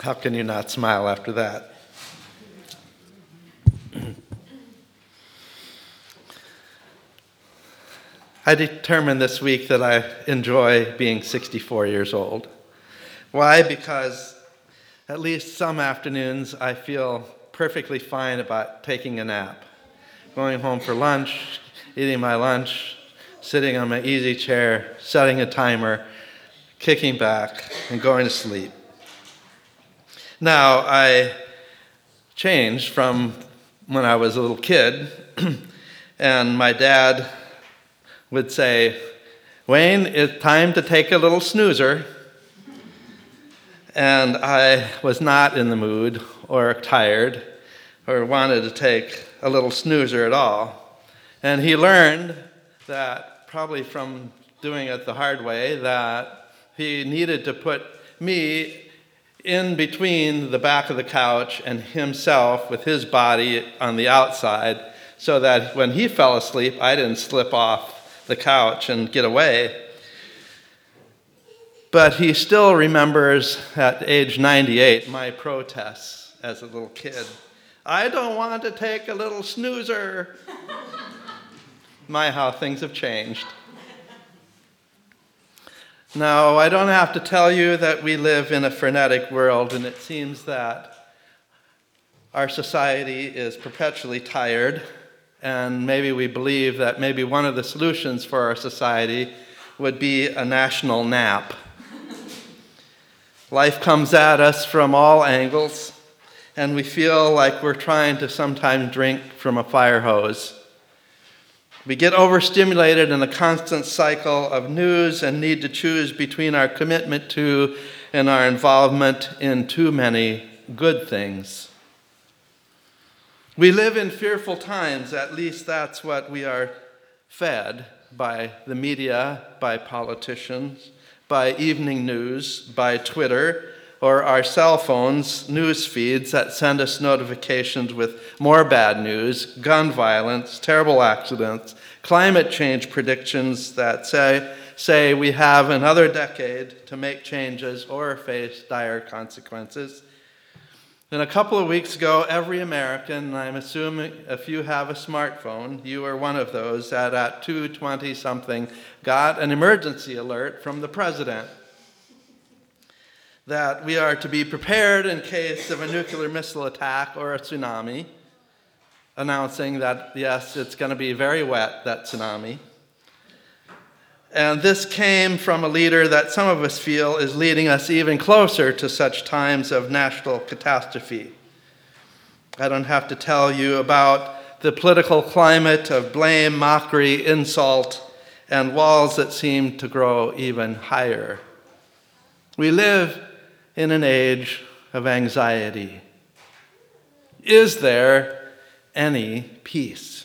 How can you not smile after that? I determined this week that I enjoy being 64 years old. Why? Because at least some afternoons I feel perfectly fine about taking a nap. Going home for lunch, eating my lunch, sitting on my easy chair, setting a timer, kicking back, and going to sleep. Now, I changed from when I was a little kid, and my dad would say, "Wayne, it's time to take a little snoozer." And I was not in the mood or tired or wanted to take a little snoozer at all. And he learned that, probably from doing it the hard way, that he needed to put me in between the back of the couch and himself with his body on the outside, so that when he fell asleep, I didn't slip off the couch and get away. But he still remembers at age 98 my protests as a little kid. "I don't want to take a little snoozer." My, how things have changed. Now, I don't have to tell you that we live in a frenetic world, and it seems that our society is perpetually tired, and maybe we believe that maybe one of the solutions for our society would be a national nap. Life comes at us from all angles, and we feel like we're trying to sometimes drink from a fire hose. We get overstimulated in a constant cycle of news and need to choose between our commitment to and our involvement in too many good things. We live in fearful times, at least that's what we are fed by the media, by politicians, by evening news, by Twitter, or our cell phones, news feeds that send us notifications with more bad news, gun violence, terrible accidents, climate change predictions that say we have another decade to make changes or face dire consequences. And a couple of weeks ago, every American, and I'm assuming if you have a smartphone, you are one of those that at 2:20 something got an emergency alert from the president that we are to be prepared in case of a nuclear missile attack or a tsunami, announcing that, yes, it's going to be very wet, that tsunami. And this came from a leader that some of us feel is leading us even closer to such times of national catastrophe. I don't have to tell you about the political climate of blame, mockery, insult, and walls that seem to grow even higher. We live in an age of anxiety. Is there any peace?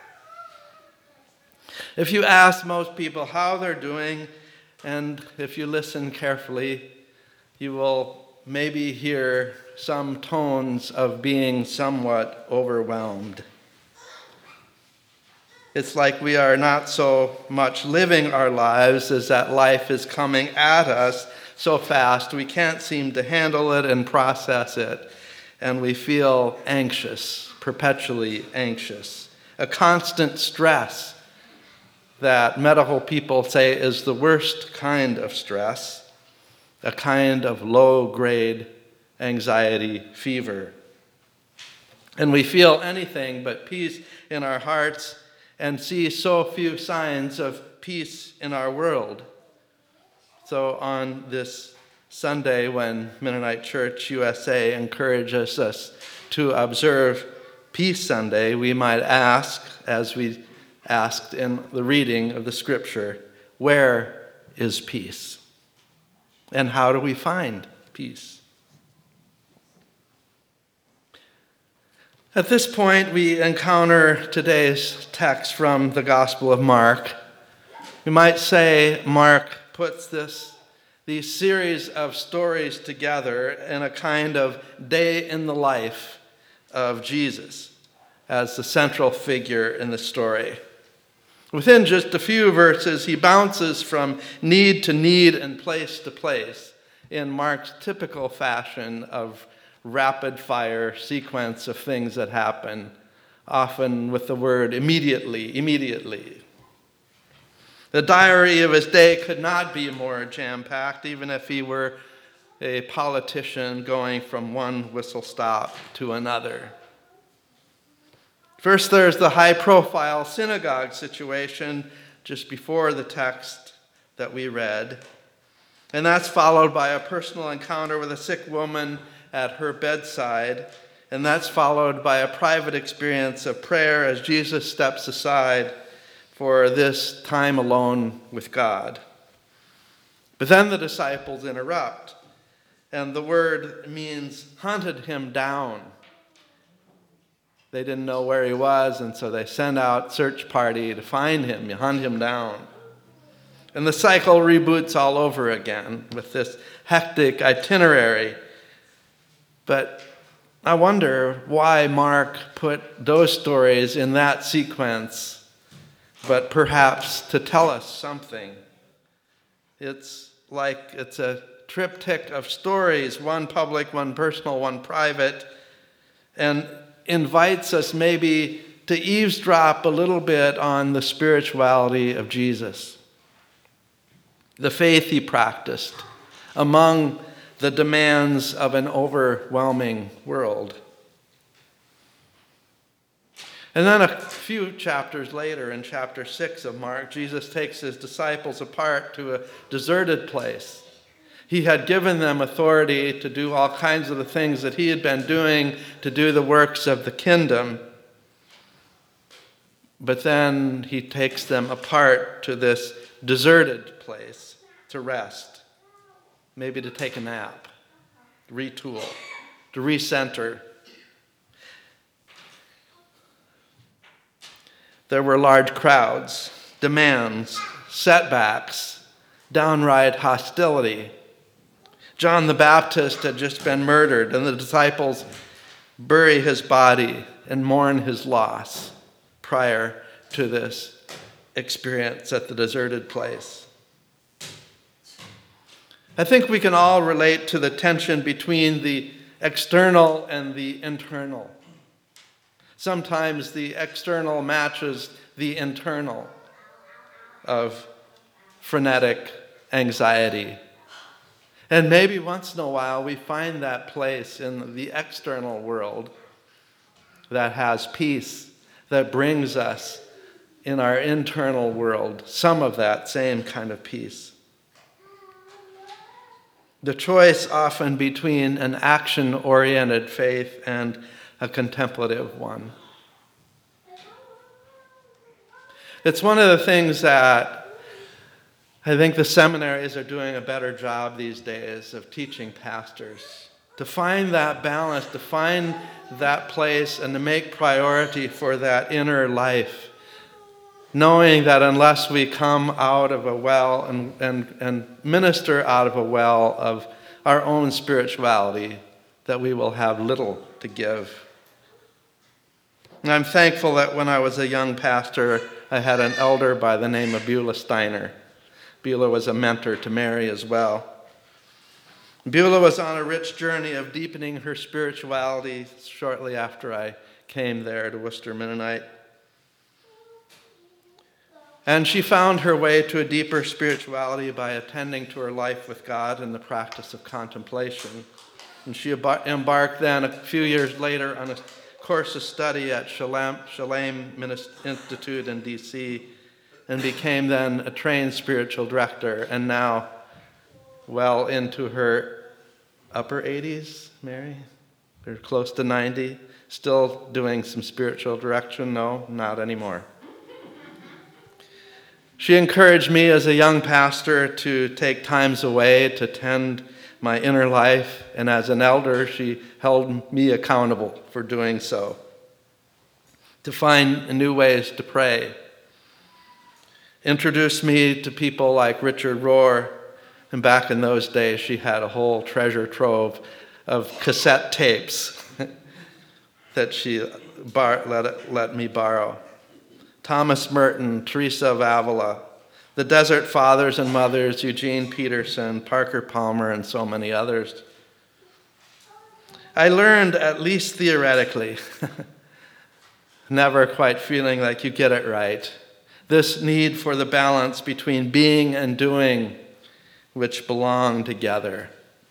If you ask most people how they're doing, and if you listen carefully, you will maybe hear some tones of being somewhat overwhelmed. It's like we are not so much living our lives as that life is coming at us so fast we can't seem to handle it and process it, and we feel anxious, perpetually anxious, a constant stress that medical people say is the worst kind of stress, a kind of low-grade anxiety fever. And we feel anything but peace in our hearts and see so few signs of peace in our world. So on this Sunday, when Mennonite Church USA encourages us to observe Peace Sunday, we might ask, as we asked in the reading of the scripture, where is peace? And how do we find peace? At this point, we encounter today's text from the Gospel of Mark. We might say Mark puts these series of stories together in a kind of day in the life of Jesus as the central figure in the story. Within just a few verses, he bounces from need to need and place to place in Mark's typical fashion of rapid-fire sequence of things that happen, often with the word immediately, immediately. The diary of his day could not be more jam-packed, even if he were a politician going from one whistle-stop to another. First, there's the high-profile synagogue situation just before the text that we read. And that's followed by a personal encounter with a sick woman at her bedside. And that's followed by a private experience of prayer as Jesus steps aside for this time alone with God. But then the disciples interrupt. And the word means hunted him down. They didn't know where he was, and so they sent out search party to find him, hunt him down. And the cycle reboots all over again with this hectic itinerary. But I wonder why Mark put those stories in that sequence, but perhaps to tell us something. It's like it's a triptych of stories, one public, one personal, one private, and invites us maybe to eavesdrop a little bit on the spirituality of Jesus, the faith he practiced among the demands of an overwhelming world. And then a few chapters later, in chapter 6 of Mark, Jesus takes his disciples apart to a deserted place. He had given them authority to do all kinds of the things that he had been doing, to do the works of the kingdom. But then he takes them apart to this deserted place to rest, maybe to take a nap, retool, to recenter. There were large crowds, demands, setbacks, downright hostility. John the Baptist had just been murdered, and the disciples bury his body and mourn his loss prior to this experience at the deserted place. I think we can all relate to the tension between the external and the internal. Sometimes the external matches the internal of frenetic anxiety. And maybe once in a while we find that place in the external world that has peace, that brings us in our internal world some of that same kind of peace. The choice often between an action-oriented faith and a contemplative one. It's one of the things that I think the seminaries are doing a better job these days of teaching pastors, to find that balance, to find that place and to make priority for that inner life, knowing that unless we come out of a well and minister out of a well of our own spirituality, that we will have little to give. And I'm thankful that when I was a young pastor, I had an elder by the name of Beulah Steiner. Beulah was a mentor to Mary as well. Beulah was on a rich journey of deepening her spirituality shortly after I came there to Worcester Mennonite. And she found her way to a deeper spirituality by attending to her life with God and the practice of contemplation. And she embarked then a few years later on a course of study at Shalem Institute in D.C., and became then a trained spiritual director, and now well into her upper 80s, Mary? Or close to 90, still doing some spiritual direction? No, not anymore. She encouraged me as a young pastor to take times away to tend my inner life, and as an elder, she held me accountable for doing so, to find new ways to pray. Introduced me to people like Richard Rohr, and back in those days, she had a whole treasure trove of cassette tapes that she let me borrow. Thomas Merton, Teresa of Avila, The Desert Fathers and Mothers, Eugene Peterson, Parker Palmer, and so many others. I learned, at least theoretically, never quite feeling like you get it right, this need for the balance between being and doing, which belong together.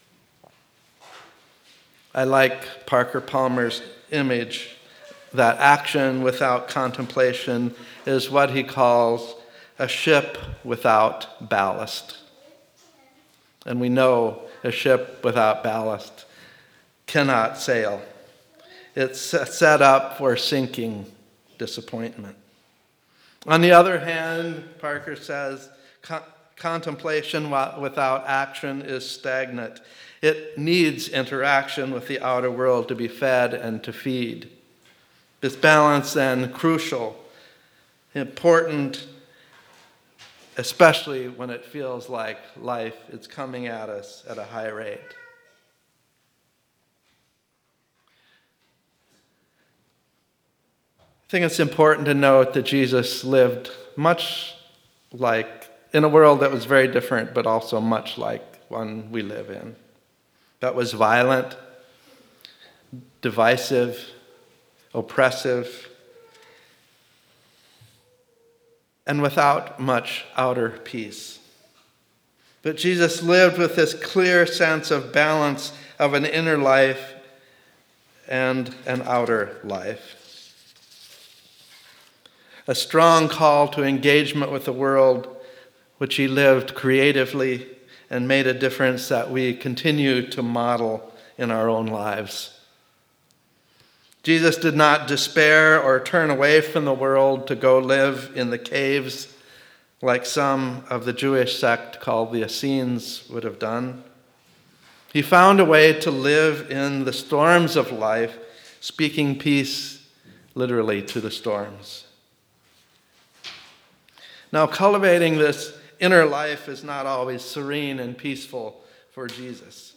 I like Parker Palmer's image that action without contemplation is what he calls a ship without ballast. And we know a ship without ballast cannot sail. It's set up for sinking disappointment. On the other hand, Parker says, contemplation without action is stagnant. It needs interaction with the outer world to be fed and to feed. This balance, then, crucial, important, especially when it feels like life is coming at us at a high rate. I think it's important to note that Jesus lived much like, in a world that was very different, but also much like one we live in. That was violent, divisive, oppressive, and without much outer peace. But Jesus lived with this clear sense of balance of an inner life and an outer life. A strong call to engagement with the world, which he lived creatively and made a difference that we continue to model in our own lives. Jesus did not despair or turn away from the world to go live in the caves like some of the Jewish sect called the Essenes would have done. He found a way to live in the storms of life, speaking peace literally to the storms. Now, cultivating this inner life is not always serene and peaceful for Jesus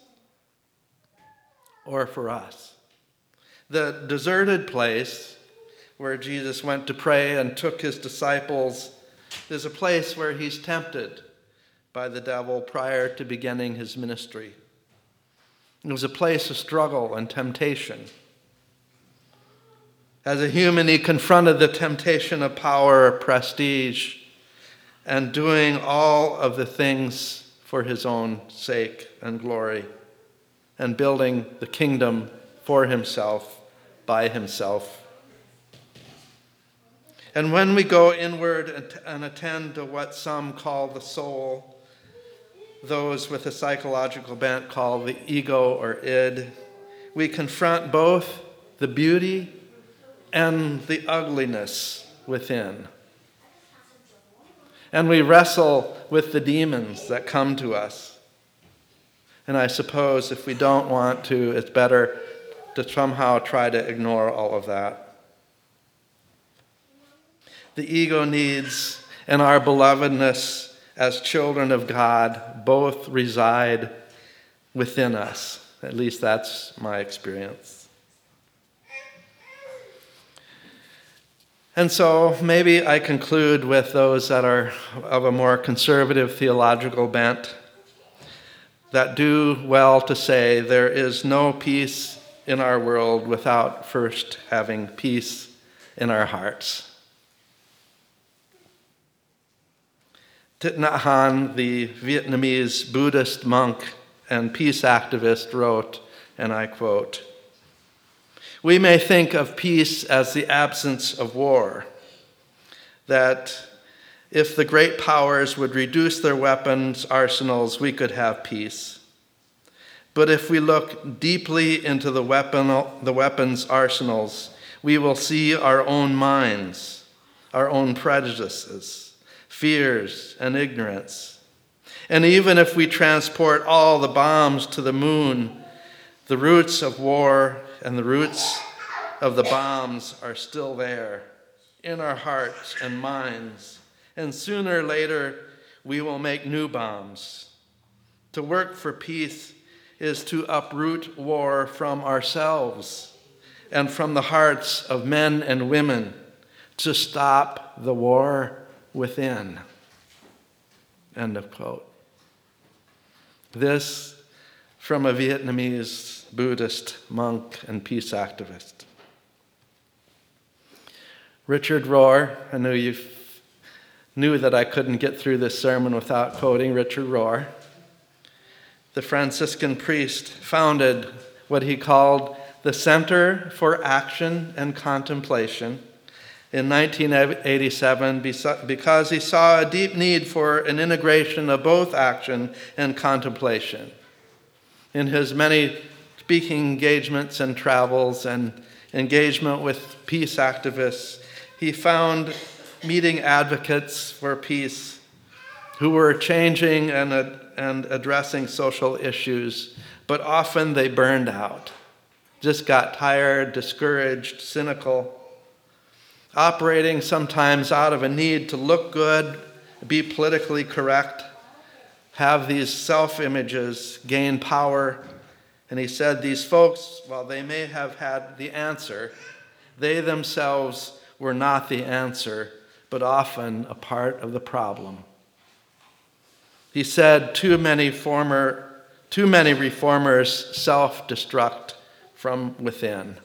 or for us. The deserted place where Jesus went to pray and took his disciples is a place where he's tempted by the devil prior to beginning his ministry. It was a place of struggle and temptation. As a human, he confronted the temptation of power, prestige, and doing all of the things for his own sake and glory, and building the kingdom for himself, by himself. And when we go inward and attend to what some call the soul, those with a psychological bent call the ego or id, we confront both the beauty and the ugliness within. And we wrestle with the demons that come to us. And I suppose if we don't want to, it's better to somehow try to ignore all of that. The ego needs and our belovedness as children of God both reside within us. At least that's my experience. And so maybe I conclude with those that are of a more conservative theological bent that do well to say there is no peace in our world without first having peace in our hearts. Thich Nhat Hanh, the Vietnamese Buddhist monk and peace activist, wrote, and I quote, "We may think of peace as the absence of war, that if the great powers would reduce their weapons arsenals, we could have peace. But if we look deeply into the weapons arsenals, we will see our own minds, our own prejudices, fears, and ignorance. And even if we transport all the bombs to the moon, the roots of war and the roots of the bombs are still there in our hearts and minds. And sooner or later, we will make new bombs. To work for peace is to uproot war from ourselves and from the hearts of men and women, to stop the war within." End of quote. This from a Vietnamese Buddhist monk and peace activist. Richard Rohr, I knew you knew that I couldn't get through this sermon without quoting Richard Rohr. The Franciscan priest founded what he called the Center for Action and Contemplation in 1987 because he saw a deep need for an integration of both action and contemplation. In his many speaking engagements and travels and engagement with peace activists, he found meeting advocates for peace who were changing and addressing social issues, but often they burned out, just got tired, discouraged, cynical, operating sometimes out of a need to look good, be politically correct, have these self-images, gain power. And he said these folks, while they may have had the answer, they themselves were not the answer, but often a part of the problem. He said too many reformers self-destruct from within.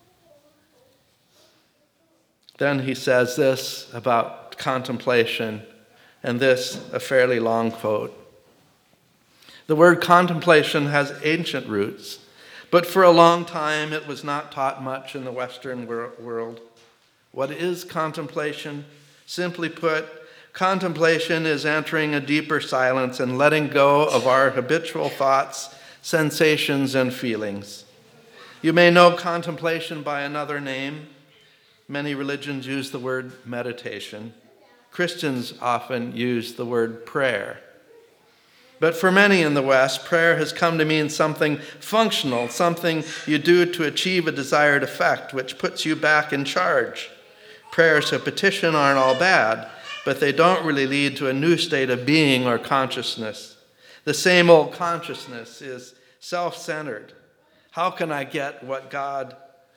Then he says this about contemplation, and this a fairly long quote. The word contemplation has ancient roots, but for a long time it was not taught much in the Western world. What is contemplation? Simply put, contemplation is entering a deeper silence and letting go of our habitual thoughts, sensations, and feelings. You may know contemplation by another name. Many religions use the word meditation. Christians often use the word prayer. But for many in the West, prayer has come to mean something functional, something you do to achieve a desired effect, which puts you back in charge. Prayers of petition aren't all bad, but they don't really lead to a new state of being or consciousness. The same old consciousness is self-centered. How can I get God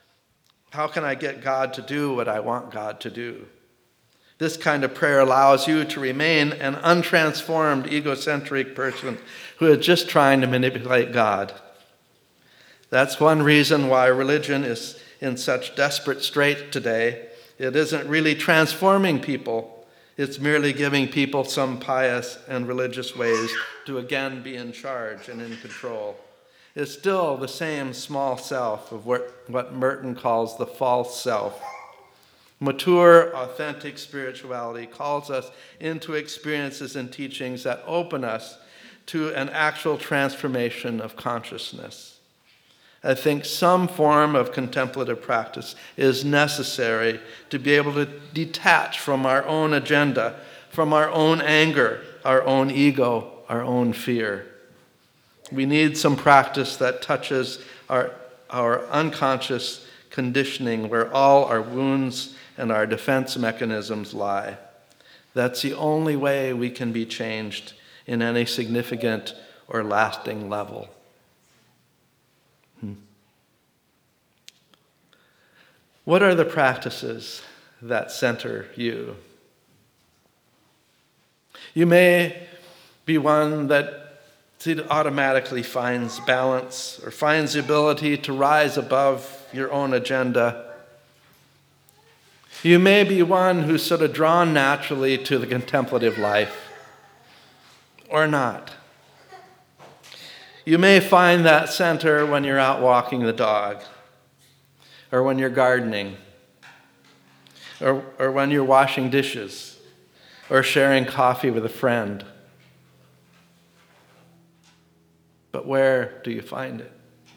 to do what I want God to do? This kind of prayer allows you to remain an untransformed, egocentric person who is just trying to manipulate God. That's one reason why religion is in such desperate strait today. It isn't really transforming people. It's merely giving people some pious and religious ways to again be in charge and in control. It's still the same small self of what Merton calls the false self. Mature, authentic spirituality calls us into experiences and teachings that open us to an actual transformation of consciousness. I think some form of contemplative practice is necessary to be able to detach from our own agenda, from our own anger, our own ego, our own fear. We need some practice that touches our unconscious conditioning where all our wounds and our defense mechanisms lie. That's the only way we can be changed in any significant or lasting level. What are the practices that center you? You may be one that automatically finds balance or finds the ability to rise above your own agenda. You may be one who's sort of drawn naturally to the contemplative life, or not. You may find that center when you're out walking the dog, or when you're gardening, or when you're washing dishes, or sharing coffee with a friend. But where do you find it?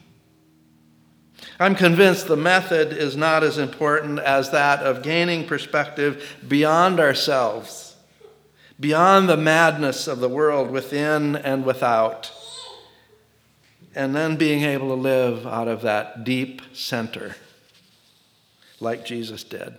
I'm convinced the method is not as important as that of gaining perspective beyond ourselves, beyond the madness of the world within and without, and then being able to live out of that deep center, like Jesus did.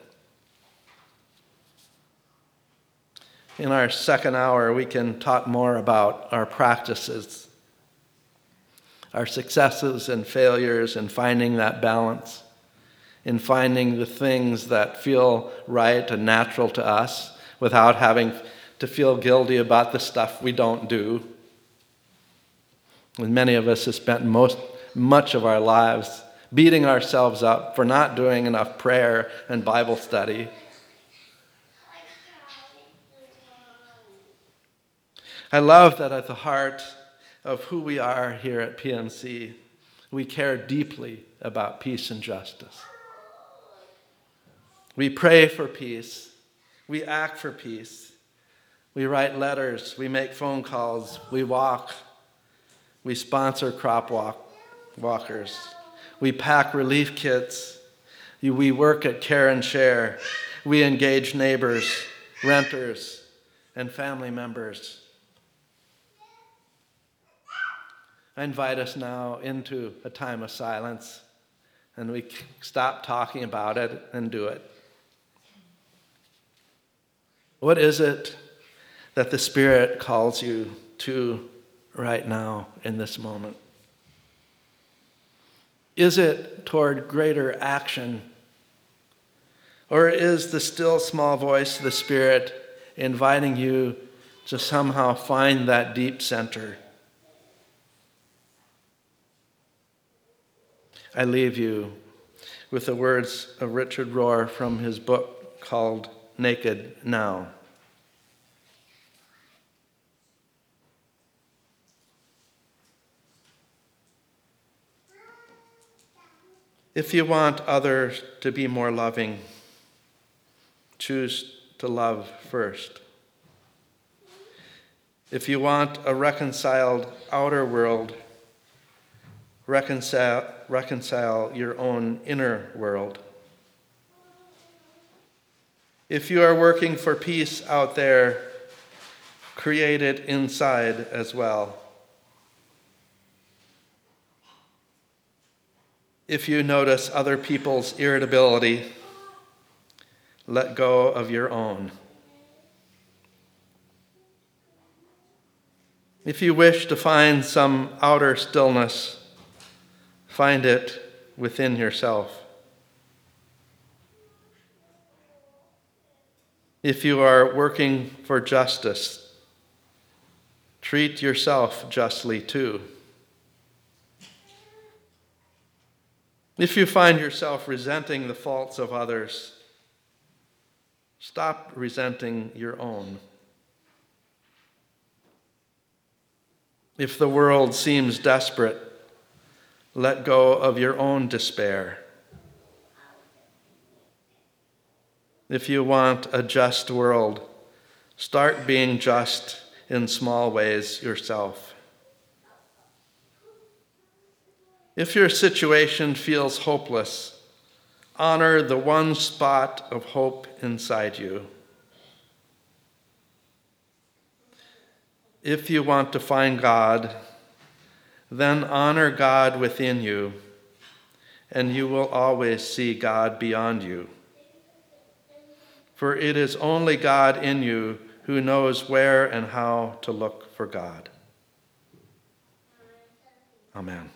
In our second hour, we can talk more about our practices, our successes and failures in finding that balance, in finding the things that feel right and natural to us without having to feel guilty about the stuff we don't do. And many of us have spent much of our lives beating ourselves up for not doing enough prayer and Bible study. I love that at the heart of who we are here at PMC, we care deeply about peace and justice. We pray for peace. We act for peace. We write letters. We make phone calls. We walk. We sponsor crop walkers. We pack relief kits. We work at Care and Share. We engage neighbors, renters, and family members. I invite us now into a time of silence, and we stop talking about it and do it. What is it that the Spirit calls you to right now in this moment? Is it toward greater action? Or is the still small voice of the Spirit inviting you to somehow find that deep center? I leave you with the words of Richard Rohr from his book called Naked Now. If you want others to be more loving, choose to love first. If you want a reconciled outer world, reconcile your own inner world. If you are working for peace out there, create it inside as well. If you notice other people's irritability, let go of your own. If you wish to find some outer stillness, find it within yourself. If you are working for justice, treat yourself justly too. If you find yourself resenting the faults of others, stop resenting your own. If the world seems desperate, let go of your own despair. If you want a just world, start being just in small ways yourself. If your situation feels hopeless, honor the one spot of hope inside you. If you want to find God, then honor God within you, and you will always see God beyond you. For it is only God in you who knows where and how to look for God. Amen.